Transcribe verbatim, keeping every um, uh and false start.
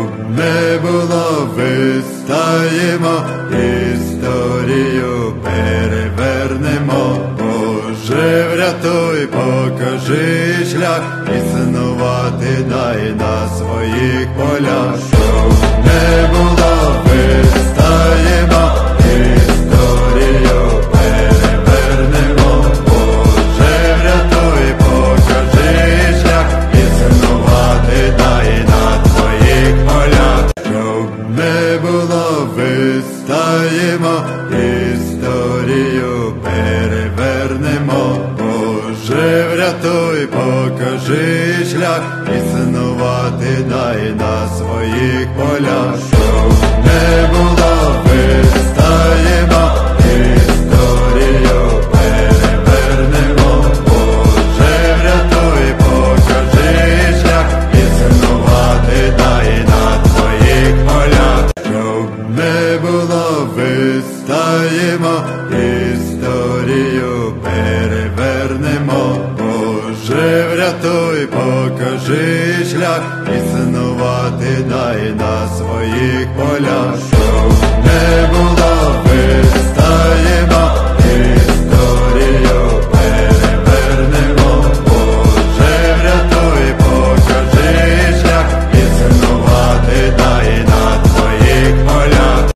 Щоб не було, вистаємо, історію перевернемо. Боже, врятуй, покажи шлях, існувати дай на своїх полях. Щоб не було, вистаємо, історію перевернемо. Боже, врятуй, покажи шлях, існувати дай на своїх полях. Щоб не було, вистаємо, історію перевернемо. Боже, врятуй, покажи шлях, існувати дай на своїх полях. Щоб не було, вистаємо, історію перевернемо. Боже, врятуй, покажи шлях, існувати дай на своїх полях. Щоб не було, вистаємо, історію перевернемо. Боже, врятуй, покажи шлях, існувати дай на своїх полях. Щоб не